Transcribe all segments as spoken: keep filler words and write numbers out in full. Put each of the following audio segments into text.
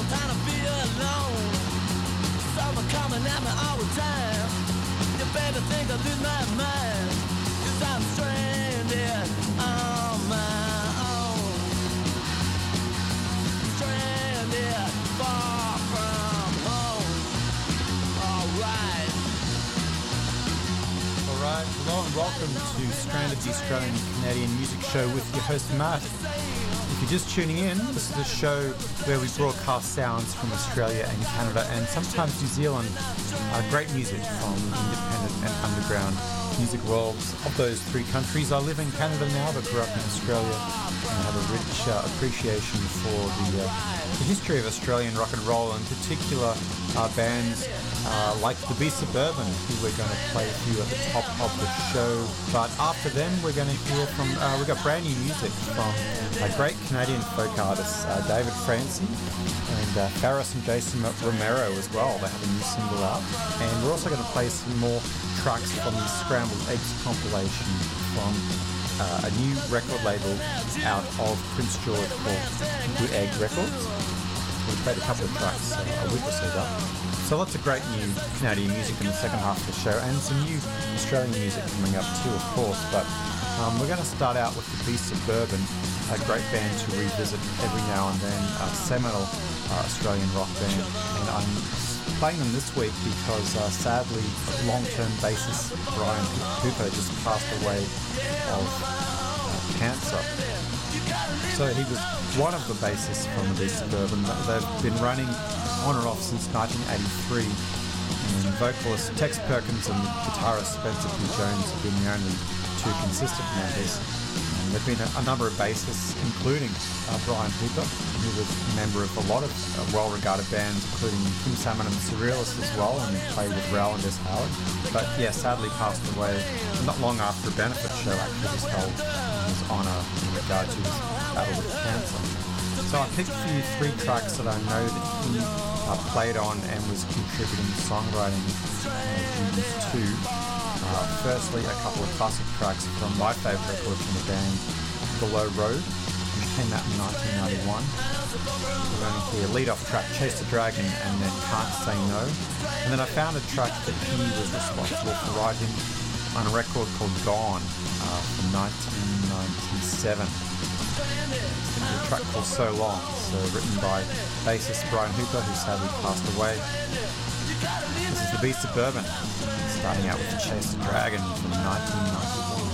time to be alone. Someone coming at me all the time. You better think I lose my mind, 'cause I'm stranded on my own. Stranded far from home. Alright. Alright, hello and welcome to Stranded, the Australian Canadian music show with your host Matt. If you're just tuning in, this is a show where we broadcast sounds from Australia and Canada and sometimes New Zealand. Uh, great music from independent and underground music worlds of those three countries. I live in Canada now but grew up in Australia and have a rich uh, appreciation for the, uh, the history of Australian rock and roll, in particular uh, bands uh, like the Be Suburban, who we're going to play a few at the top of the show. But after them, we're going to hear from, uh, we've got brand new music from a great Canadian folk artists, uh, David Francie and uh, Faris and Jason Romero as well. They have a new single out. And we're also going to play some more tracks from the Scrambled Eggs compilation from uh, a new record label out of Prince George called Good Egg Records. We played a couple of tracks uh, a week or so ago. So lots of great new Canadian music in the second half of the show, and some new Australian music coming up too, of course. But um, we're going to start out with the Be Suburban, a great band to revisit every now and then, a seminal uh, Australian rock band. And I'm playing them this week because uh, sadly long-term bassist Brian Hooper just passed away of uh, cancer. So he was one of the bassists from the Be Suburban. They've been running on and off since nineteen eighty-three, and vocalist Tex Perkins and guitarist Spencer P. Jones have been the only two consistent members. And there have been a, a number of bassists, including uh, Brian Hooper, who was a member of a lot of uh, well-regarded bands, including Kim Salmon and the Surrealists as well, and played with Rowell and Des Howard. But yeah, sadly passed away not long after a benefit show actually was held in his honour in regard to his battle with cancer. So I picked for you three tracks that I know that he uh, played on and was contributing songwriting uh, duties to. Uh, firstly, a couple of classic tracks from my favourite record from the band, Below Road, which came out in nineteen ninety-one. We're going to hear lead-off track Chase the Dragon and then Can't Say No. And then I found a track that he was responsible for writing on a record called Gone uh, from nineteen ninety-seven. The track called So Long, so written by bassist Brian Hooper, who sadly passed away. This is the Be Suburban, starting out with Chase the Dragon from nineteen ninety-one.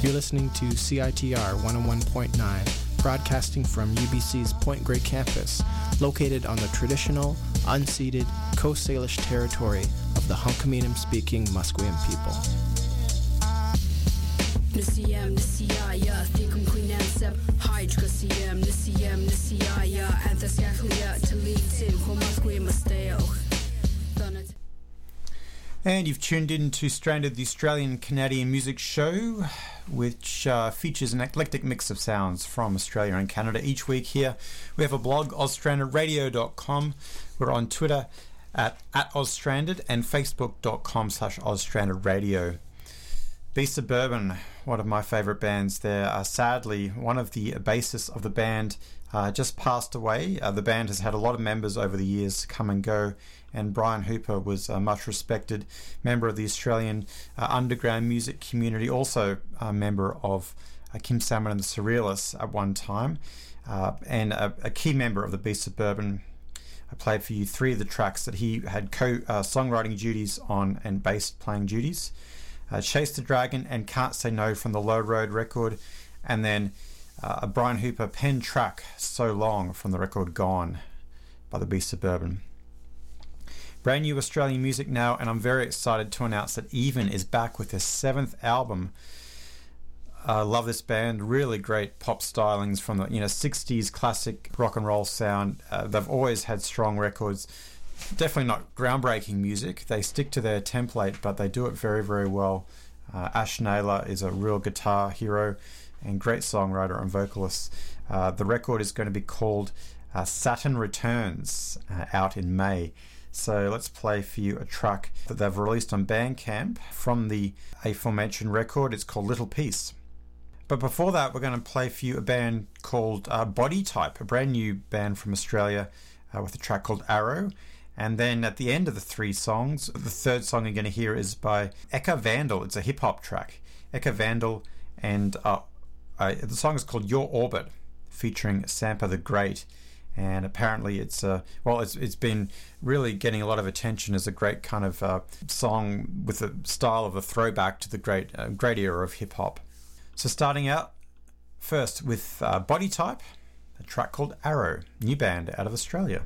You're listening to C I T R one oh one point nine, broadcasting from U B C's Point Grey campus, located on the traditional, unceded Coast Salish territory of the Hunkaminam-speaking Musqueam people. And you've tuned in to Stranded, the Australian Canadian music show, which uh, features an eclectic mix of sounds from Australia and Canada. Each week here we have a blog, oz stranded radio dot com. We're on Twitter at, at ozstranded and facebook dot com slash ozstrandedradio. Be Suburban, one of my favourite bands there. Uh, sadly, one of the bassists of the band uh, just passed away. Uh, the band has had a lot of members over the years come and go, and Brian Hooper was a much respected member of the Australian uh, underground music community, also a member of uh, Kim Salmon and the Surrealists at one time, uh, and a, a key member of the Be Suburban. I played for you three of the tracks that he had co-songwriting uh, duties on and bass playing duties. Uh, Chase the Dragon and Can't Say No from the Low Road record, and then uh, a Brian Hooper pen track, So Long, from the record Gone by the Be Suburban. Brand new Australian music now, and I'm very excited to announce that Even is back with their seventh album. I uh, love this band, really great pop stylings from the you know sixties classic rock and roll sound. Uh, they've always had strong records. Definitely not groundbreaking music. They stick to their template, but they do it very, very well. Uh, Ash Naylor is a real guitar hero and great songwriter and vocalist. Uh, the record is going to be called uh, Saturn Returns, uh, out in May. So let's play for you a track that they've released on Bandcamp from the aforementioned record. It's called Little Peace. But before that, we're going to play for you a band called uh, Body Type, a brand new band from Australia uh, with a track called Arrow. And then at the end of the three songs, the third song you're going to hear is by Eka Vandal. It's a hip-hop track. Eka Vandal, and uh, uh, the song is called Your Orbit, featuring Sampa the Great. And apparently it's, uh, well, it's it's been really getting a lot of attention as a great kind of uh, song with a style of a throwback to the great, uh, great era of hip-hop. So starting out first with uh, Body Type, a track called Arrow, new band out of Australia.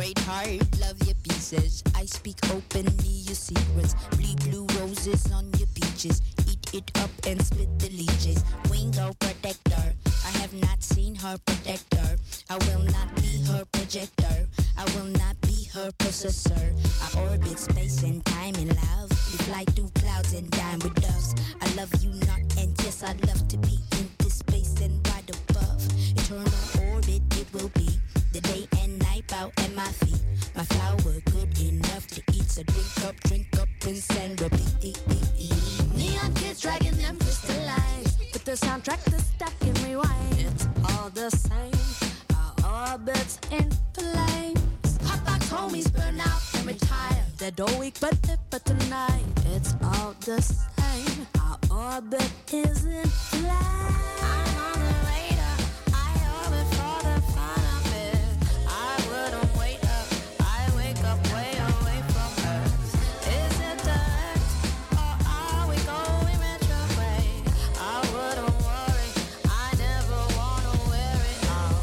great heart, love your pieces. I speak openly your secrets. Bleed blue roses on your peaches. Eat it up and split the leeches. Wingo protector, I have not seen her protector. I will not be her projector. I will not be her possessor. I orbit space and time in love. We fly through clouds and dine with doves. I love you not, and yes, I'd love to be in this space and right above. Eternal orbit it will be. The day and night bow at my feet. My flower good enough to eat. So drink up, drink up, rinse and repeat. Neon kids dragging them crystallized. With the soundtrack that's stuck in rewind. It's all the same. Our orbits in flames. Hotbox homies burn out and retire. They're all week but but tonight. It's all the same. Our orbit is in flames. I'm on the radar. I orbit for the fun of it. I wouldn't wait up. I wake up way away from Earth. Is it direct or are we going retrograde? I wouldn't worry. I never wanna wear it out.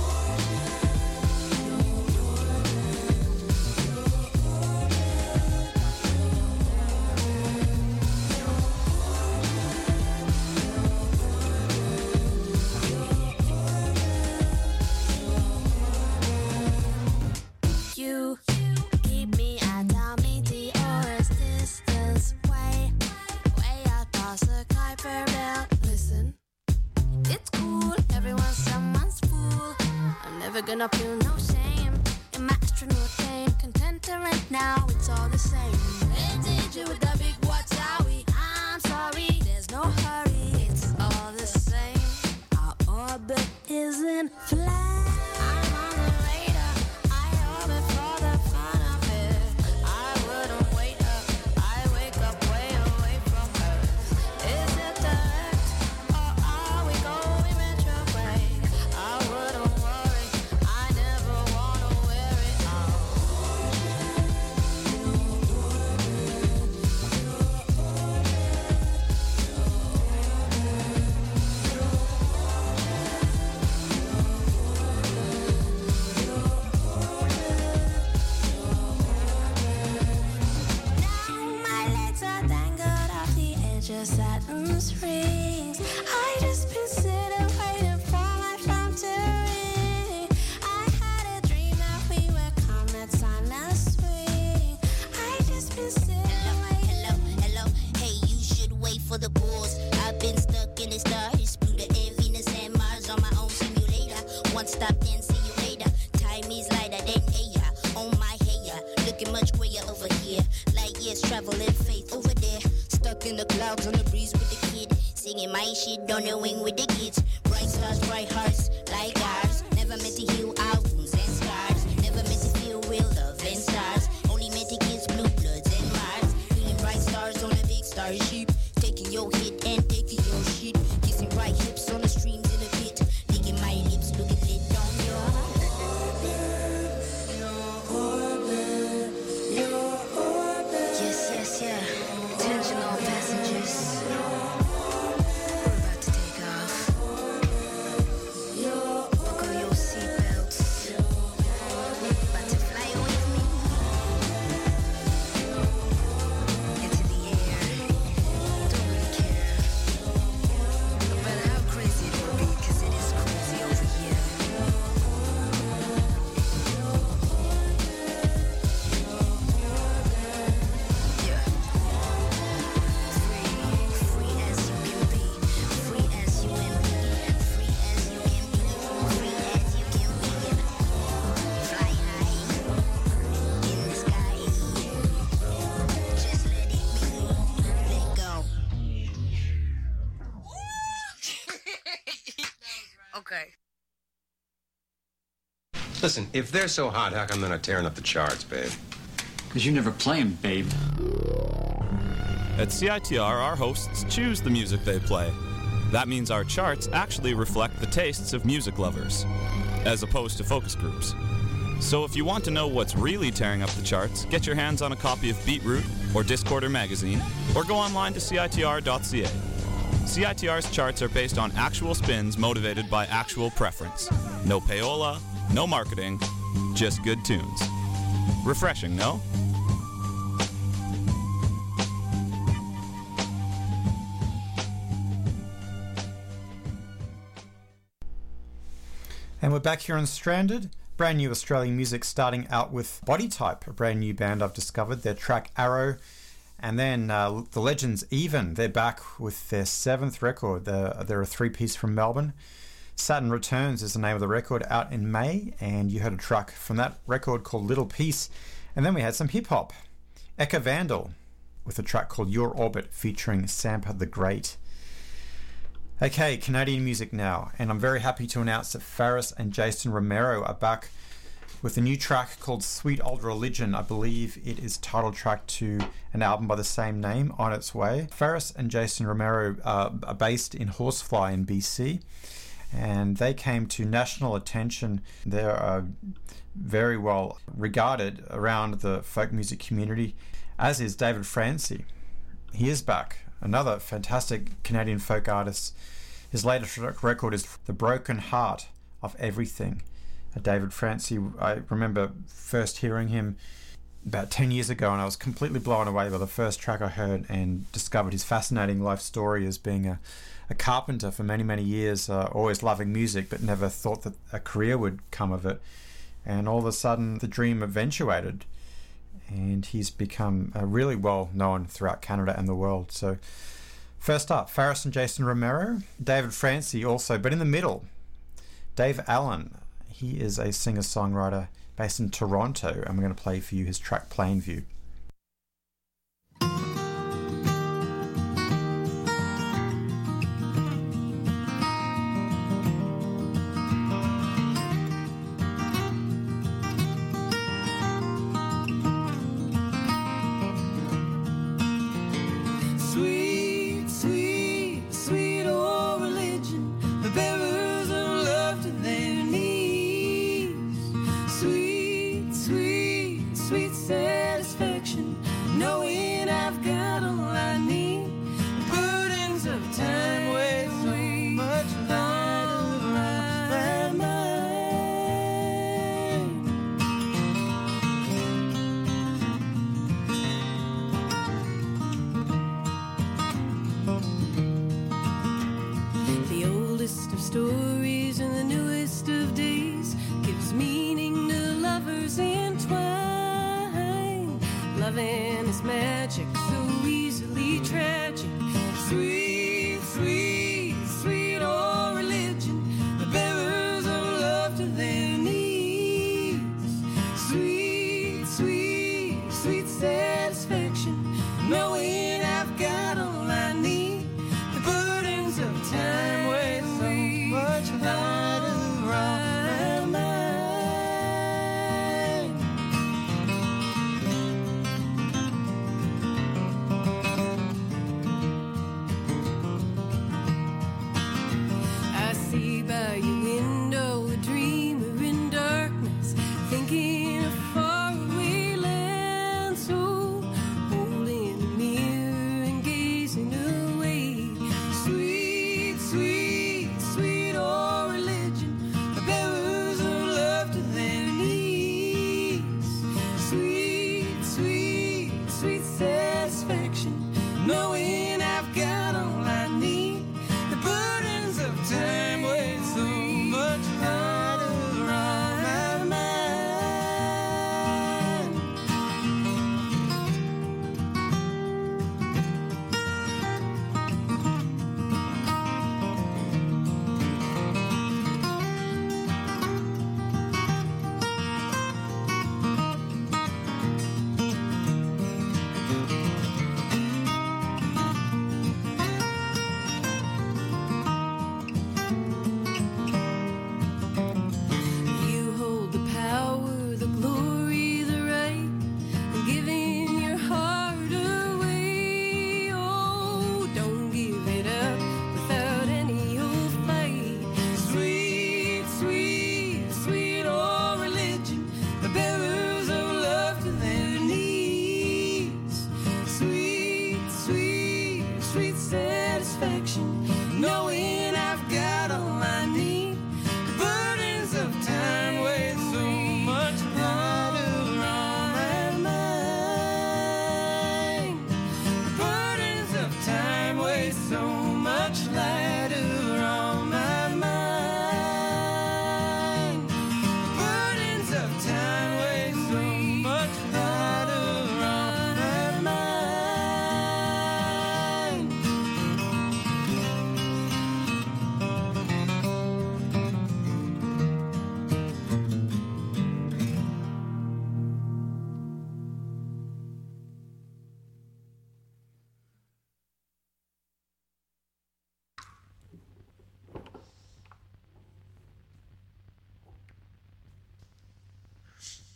You keep me at down meteor's distance, way, way out past the Kuiper Belt. Listen, it's cool, everyone's someone's fool. I'm never gonna feel no shame in my astronaut game. Content right now, it's all the same. In danger with the big Watawi. I'm sorry, there's no hurry. It's all the same. Our orbit is in flames. I'm on the radar. I orbit for the fun of it. I wouldn't wait up. I wake up way away from Earth. Is it direct or are we going retrograde? I wouldn't worry. I never wanna wear it out. Now my legs are tangled off the edge of Saturn's rings. I just been sitting waiting for my phone to ring. I had a dream that we were comets on a swing. I just been sitting waiting. Hello, hello, hey, you should wait for the pause. I've been stuck in the stars, Pluto and Venus and Mars on my own simulator. One stop, then see you later. Time is lighter than air. On my hair, looking much grayer over here. Light years traveling faith over there. Stuck in the clouds on the breeze with the kid. Singing my shit on the wing with the kids. Bright stars, bright hearts, like ours. Never meant to heal our wounds and scars. Never meant to feel real love and stars. Only meant to kiss blue bloods and Mars. Feeling bright stars on a big starship. Taking your hit and taking your shit. Kissing bright hips on the streams in a pit. Licking my lips, looking lit on your Yes, yes, yeah. Attention all passengers. We're about to take off. Buckle your seatbelts. About to fly with me into the air. Don't really care about how crazy it will be, 'cause it is crazy over here. Yeah. Free, free as you can be, free as you can be, free as you can be, free as you can be. Fly high in the sky. Just let it be, let go. Okay. Listen, if they're so hot, how come they're not tearing up the charts, babe? Because you never play 'em, babe. At C I T R, our hosts choose the music they play. That means our charts actually reflect the tastes of music lovers, as opposed to focus groups. So if you want to know what's really tearing up the charts, get your hands on a copy of Beatroot or Discorder magazine, or go online to C I T R dot C A. C I T R's charts are based on actual spins motivated by actual preference. No payola, no marketing, just good tunes. Refreshing, no? And we're back here on Stranded. Brand new Australian music, starting out with Body Type, a brand new band I've discovered. Their track Arrow. And then uh, the Legends Even. They're back with their seventh record. They're, they're a three-piece from Melbourne. Saturn Returns is the name of the record, out in May. And you heard a track from that record called Little Piece. And then we had some hip-hop. Eka Vandal with a track called Your Orbit featuring Sampa the Great. Okay, Canadian music now, and I'm very happy to announce that Faris and Jason Romero are back with a new track called Sweet Old Religion. I believe it is title track to an album by the same name, On Its Way. Faris and Jason Romero uh, are based in Horsefly in B C, and they came to national attention. They're uh, very well regarded around the folk music community, as is David Francie. He is back. Another fantastic Canadian folk artist. His latest record is The Broken Heart of Everything. Uh, David Francie, I remember first hearing him about ten years ago, and I was completely blown away by the first track I heard and discovered his fascinating life story as being a, a carpenter for many, many years, uh, always loving music, but never thought that a career would come of it. And all of a sudden, the dream eventuated. And he's become uh, really well known throughout Canada and the world. So first up, Faris and Jason Romero, David Francie also, but in the middle, Dave Allen. He is a singer-songwriter based in Toronto, and we're going to play for you his track Plainview.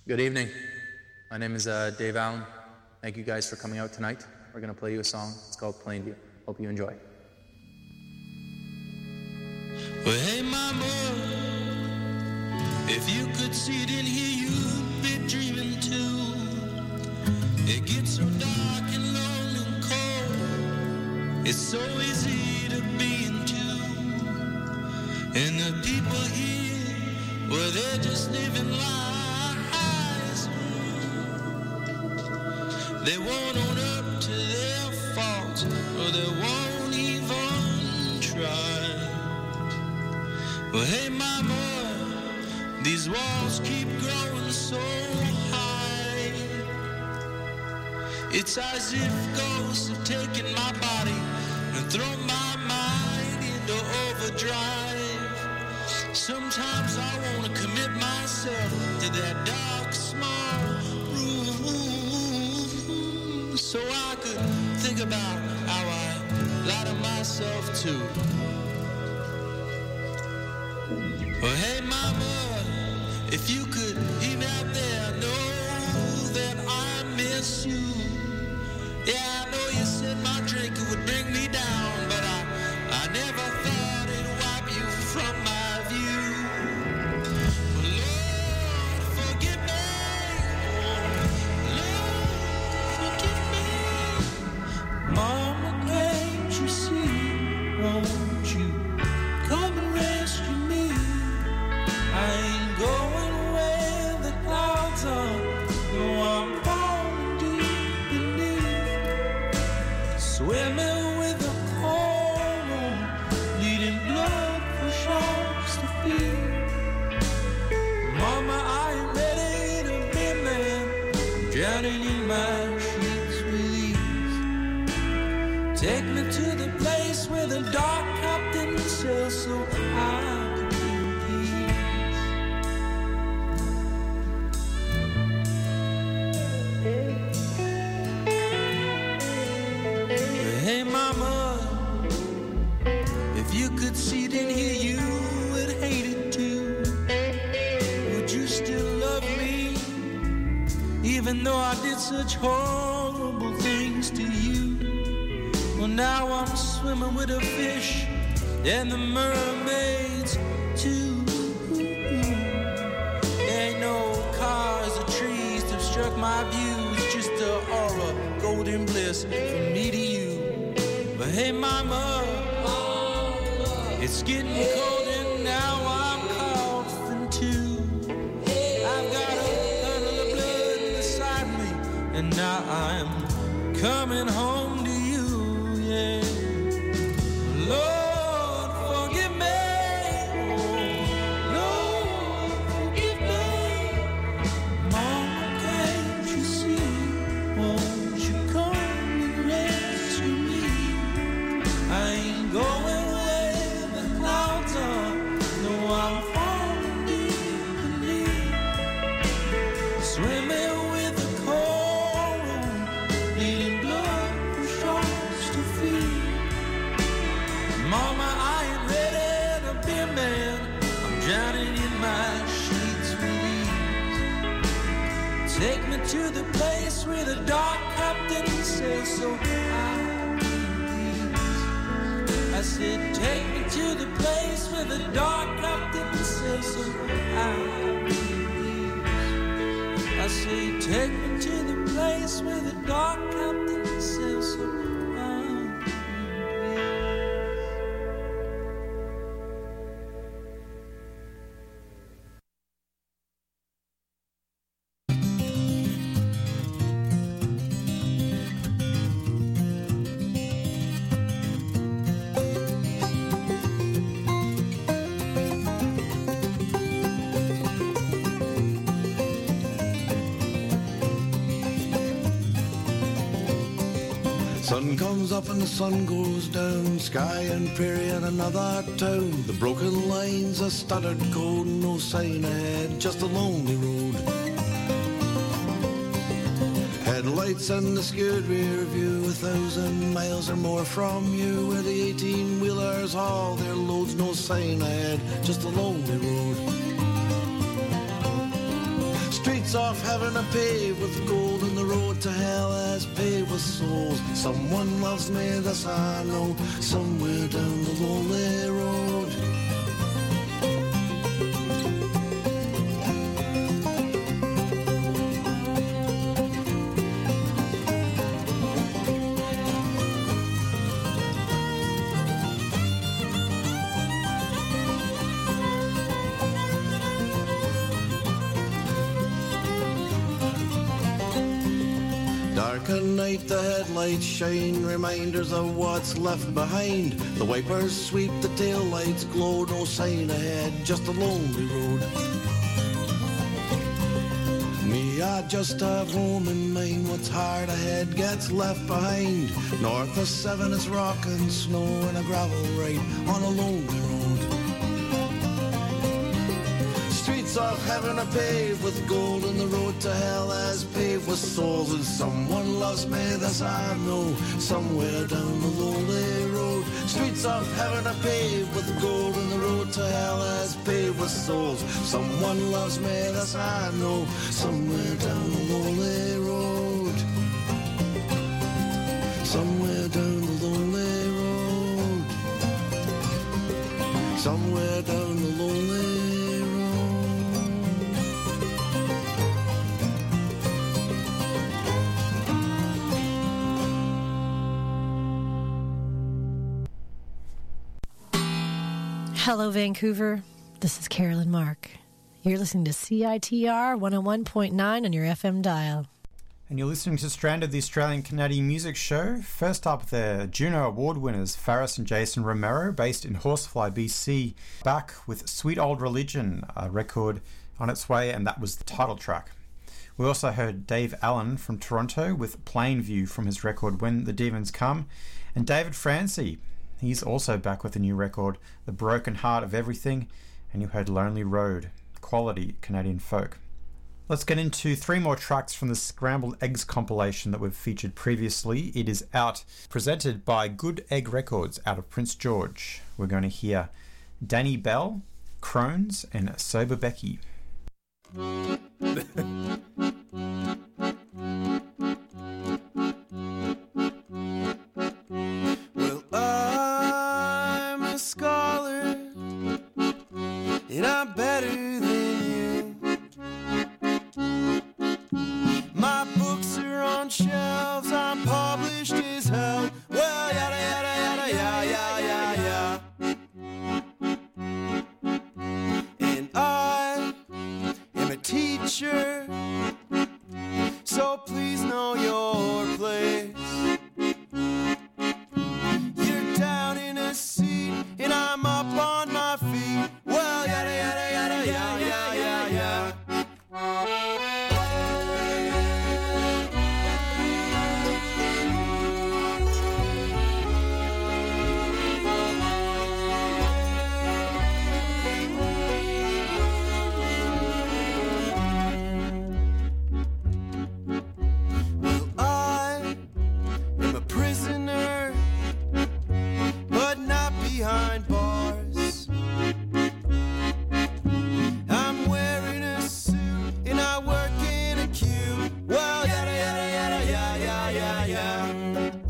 Good evening. My name is uh, Dave Allen. Thank you guys for coming out tonight. We're going to play you a song. It's called Plainview. Hope you enjoy. Well, hey, mama, if you could see it in here, you'd be dreaming too. It gets so dark and lonely and cold. It's so easy to be in two. And the people here, well, they're just living lies. They won't own up to their faults, or they won't even try. Well, hey, mama, these walls keep growing so high. It's as if ghosts have taken my body and thrown my mind into overdrive. Sometimes I want to commit myself to that dark, small room so I could think about how I lie to myself too. Well, hey, mama, if you could hear me out there, know that I miss you. Yeah, I know you said my drink would bring me down, but I, I never thought it'd wipe you from my view. Well, Lord, forgive me. Oh, Lord, forgive me. Mama, can't you see? Won't you come and rescue me? I ain't going where the clouds are. No, I'm falling deep beneath, swimming with a coral, bleeding blood for sharks to feed. Mama, I ain't ready to be a man, drowning in my sheets with ease. Take me to the place where the dark captain sails so high. Hey, mama, if you could see it in here, you would hate it too. Would you still love me, even though I did such horrible things to you? Well, now I'm swimming with a fish and the mermaids too. There ain't no cars or trees to obstruct my view. It's just a aura, golden bliss from me to you. But hey, mama, it's getting cold and now I'm coughing too. I've got a puddle of blood inside me, and now I'm coming home to you, yeah. Lord, forgive me. Oh, Lord, forgive me. Mama, can't you see? Won't you come and rescue me? I ain't going where the clouds are. No, I'm falling deep beneath, swimming with the coral, bleeding blood for sharks to feed. Mama, I ain't ready to be a man. I'm drowning in my sheets with ease. Take me to the place where the dark captain sails so high. I said, take me to the place where the dark captain sails so high. I say, take me to the place where the dark captain sails so high. Sun comes up and the sun goes down, sky and prairie and another town. The broken lines, a stuttered code, no sign ahead, just a lonely road. Headlights and the skewed rear view, a thousand miles or more from you, where the eighteen-wheelers haul their loads, no sign ahead, just a lonely road. Streets Streets of heaven are paved with gold, and the road to hell is paved with souls. Someone loves me, this I know, somewhere down the lonely road. Dark at night, the headlights shine, reminders of what's left behind. The wipers sweep, the taillights glow, no sign ahead, just a lonely road. Me, I just have home in mind, what's hard ahead gets left behind. North of seven, it's rock and snow and a gravel ride on a lonely road. Streets of heaven are paved with gold, and the road to hell is paved with souls. And someone loves me, this I know, somewhere down the lonely road. Streets of heaven are paved with gold, and the road to hell is paved with souls. Someone loves me, this I know, somewhere down the lonely road. Somewhere down the lonely road. Somewhere down the lonely road. Hello, Vancouver. This is Carolyn Mark. You're listening to C I T R one oh one point nine on your F M dial. And you're listening to Stranded, the Australian-Canadian music show. First up, the Juno Award winners, Faris and Jason Romero, based in Horsefly, B C, back with Sweet Old Religion, a record on its way, and that was the title track. We also heard Dave Allen from Toronto with Plainview from his record When the Demons Come, and David Francie. He's also back with a new record, The Broken Heart of Everything, and you heard Lonely Road, quality Canadian folk. Let's get into three more tracks from the Scrambled Eggs compilation that we've featured previously. It is out, presented by Good Egg Records out of Prince George. We're going to hear Danny Bell, Crohn's, and Sober Becky. And I'm better than you. My books are on shelves, I'm published as hell. Well, yada yada yada yada yada yada. And I am a teacher, so please know your place. You're down in a seat, and I'm up on my feet. Well, yada yada yada yada yada yada. Well, I am a prisoner, but not behind bars. I'm wearing a suit and I work in a queue. Well, yada yada yada yada yada yada.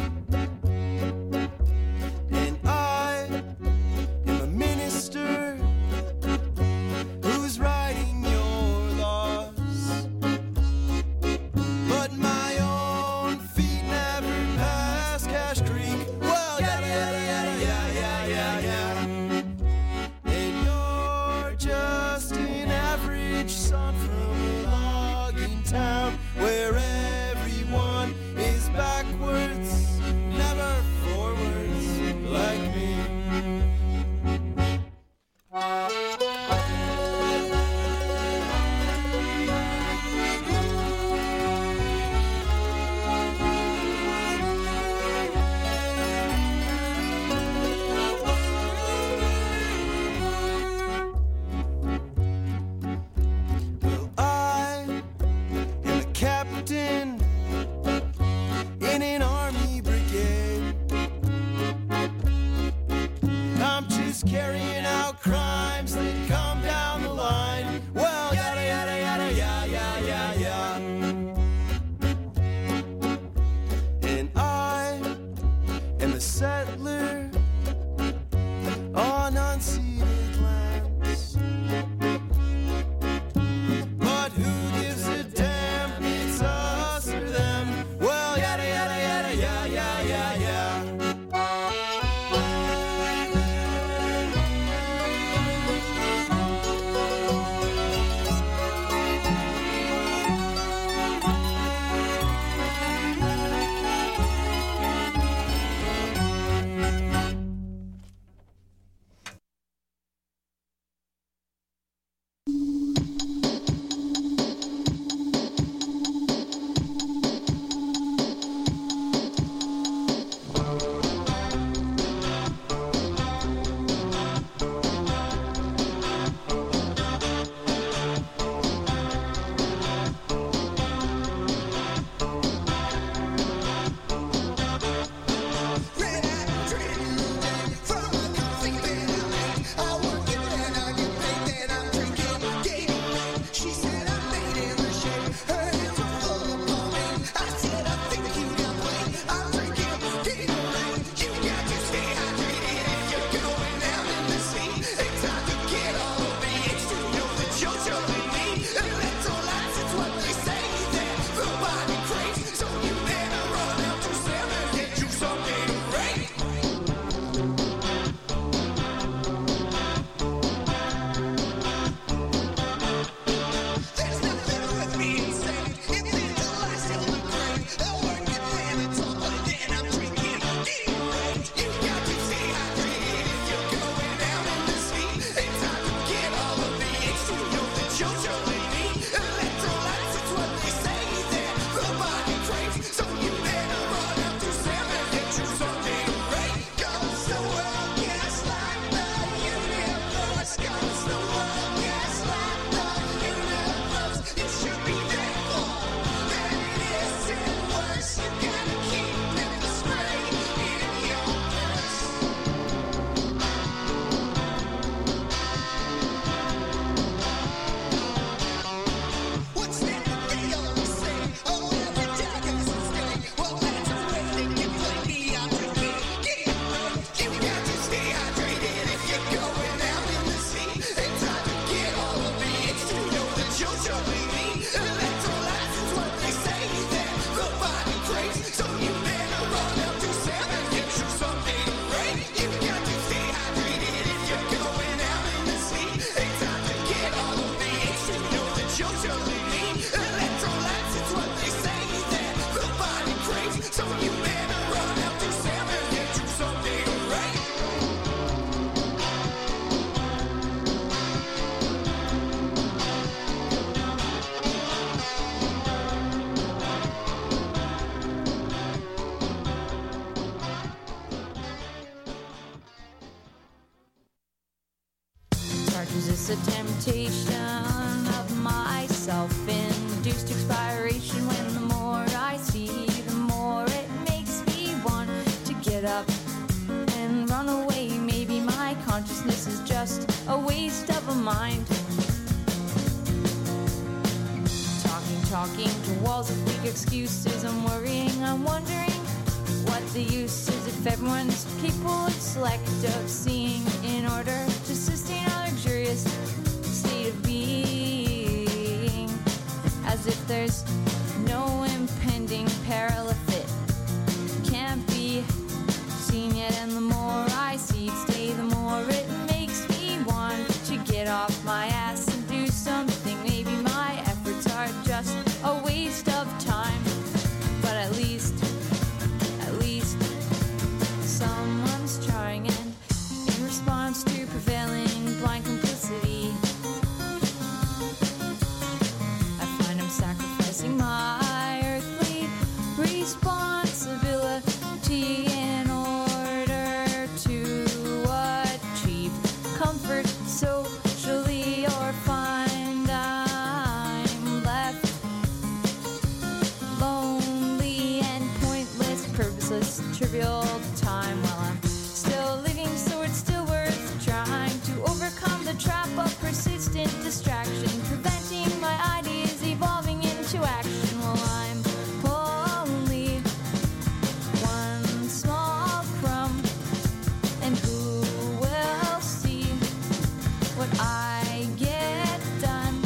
And I am a minister who's writing your laws, but my own feet never pass Cash Creek. Well, yada yada yada yada yada yada. And you're just an average son from a logging town where everyone is backwards, never forwards like me. Well, I am a captain expectation of my self-induced expiration. When the more I see, the more it makes me want to get up and run away. Maybe my consciousness is just a waste of a mind. Talking, talking to walls of weak excuses. I'm worrying, I'm wondering what the use is if everyone's capable and select of seeing in order to sustain a luxurious state of being. As if there's no impending peril if it can't be seen yet. And the more I see each day, the more it makes me want to get off my ass and do something. Maybe my efforts are just a waste of time, but at least, at least someone's trying. And in response to prevailing blind complicity, I find I'm sacrificing my earthly responsibility in order to achieve comfort socially, or find I'm left lonely and pointless, purposeless, trivial time while I'm still living. So it's still worth trying to overcome the trap of persistent distraction, preventing my ideas evolving into action while I'm only one small crumb. And who will see what I get done?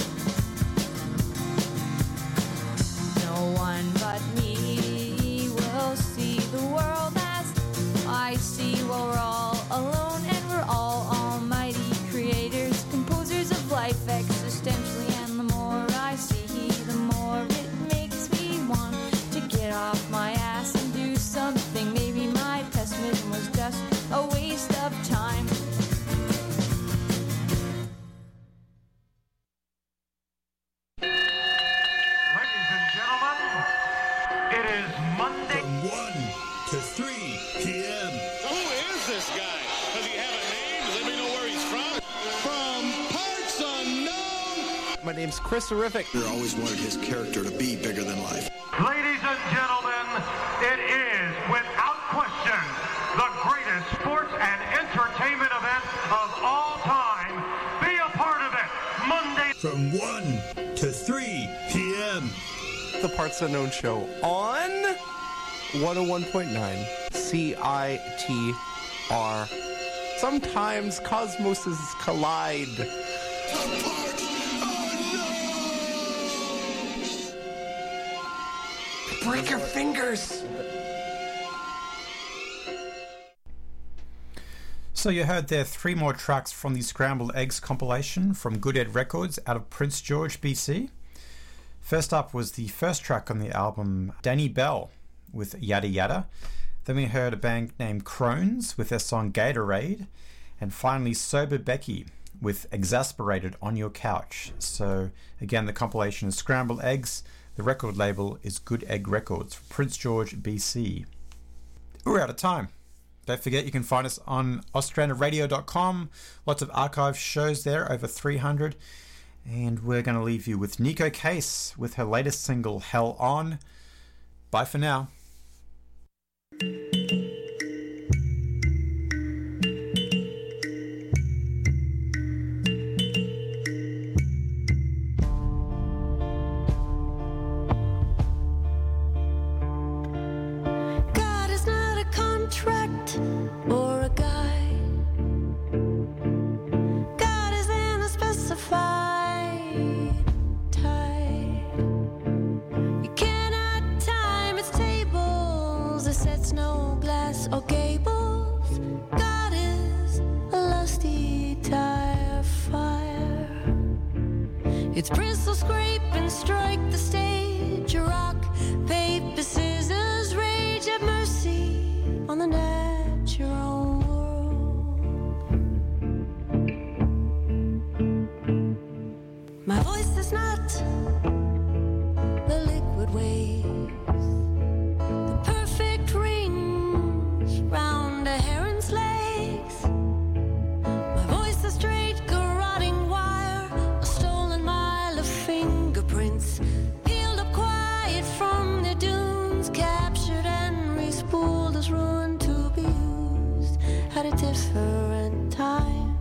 No one but me will see the world as I see. Well, we're all alone and we're all almighty creators, composers of life existentially. And the more I see, the more it makes me want to get off my ass and do something. Maybe my pessimism was just a waste of time. Ladies and gentlemen, it is Monday. From one to three p.m. Who is this guy? Does he have a name? Does anybody know where he's from? From parts unknown. My name's Chris Horrific. I always wanted his character to be bigger than life. Ladies and gentlemen, it is, without question, the greatest sports and entertainment event of all time. Be a part of it. Monday. From one to three p.m. The Parts Unknown Show on one oh one point nine C I T R. Sometimes cosmoses collide. Break your fingers! So you heard there three more tracks from the Scrambled Eggs compilation from Good Ed Records out of Prince George, B C. First up was the first track on the album, Danny Bell with Yada Yada. Then we heard a band named Crones with their song Gatorade. And finally Sober Becky with Exasperated on Your Couch. So again, the compilation is Scrambled Eggs. The record label is Good Egg Records from Prince George, B C. We're out of time. Don't forget you can find us on ostrander radio dot com. Lots of archive shows there, over three hundred. And we're going to leave you with Nico Case with her latest single, Hell On. Bye for now. God is not a contract or a guy. God is in a specified time. You cannot time its tables. It sets no glass or gables. God is a lusty tire fire. Its bristles scrape and strike the stage. Rock, paper, scissors, rage, have mercy on the natural world. My voice is not the liquid waves, the perfect rings round a heron's legs. My voice is straight, garroting wire, different time.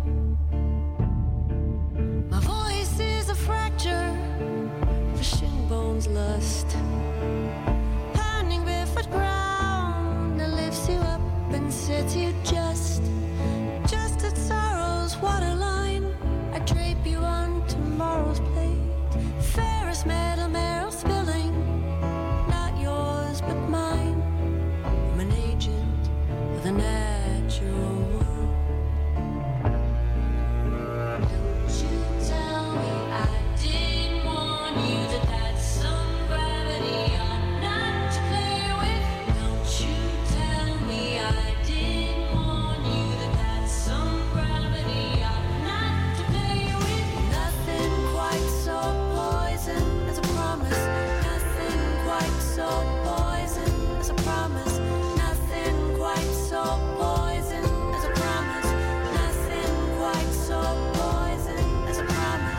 My voice is a fracture for shin bones lust, pounding barefoot ground that lifts you up and sets you just, just at sorrow's waterline. I drape you on tomorrow's plate, Ferris metal marrow spilling, not yours but mine. I'm an agent of the natural world. Don't you tell me I didn't warn you that that's some gravity I'm not to play with. Don't you tell me I didn't warn you that that's some gravity I'm not to play with. Nothing quite so poison as a promise. Nothing quite so poison as a promise. Nothing quite so poison as a promise. Nothing quite so poison as a promise.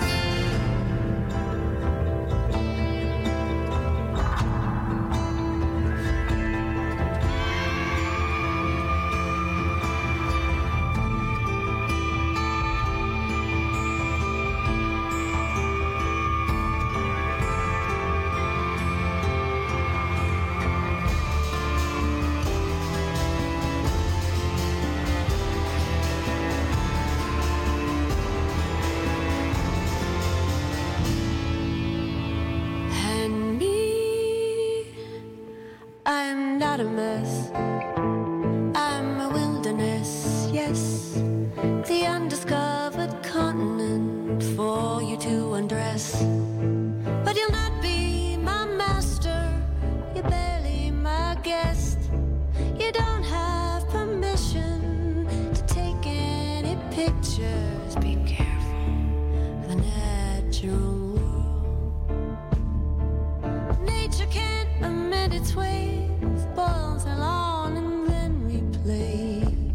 And me, I'm not a mess. I'm a wilderness, yes. The undiscovered continent for you to undress. But you'll not be my master. You're barely my guest. You don't have permission to take any pictures. Be careful of the natural world. Nature can't amend its ways, boils along and then replays.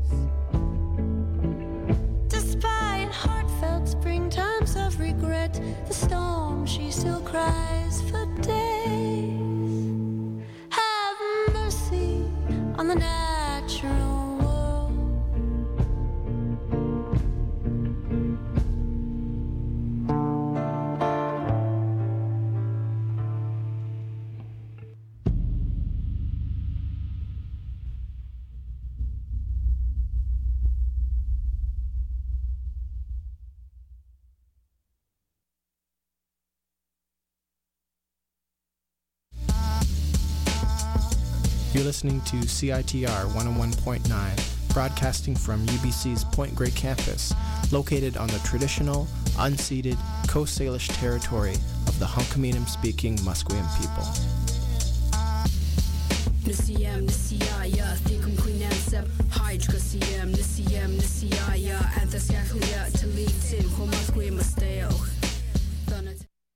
Despite heartfelt springtimes of regret, the storm she still cries for days. Have mercy on the natural world. You're listening to C I T R one oh one point nine, broadcasting from U B C's Point Grey campus, located on the traditional, unceded Coast Salish territory of the Hunkaminam-speaking Musqueam people. Nisiyam nisiyaya thikum kuinansab hydra siyam nisiyam nisiyaya anthasyakuya talitin homasquim mistake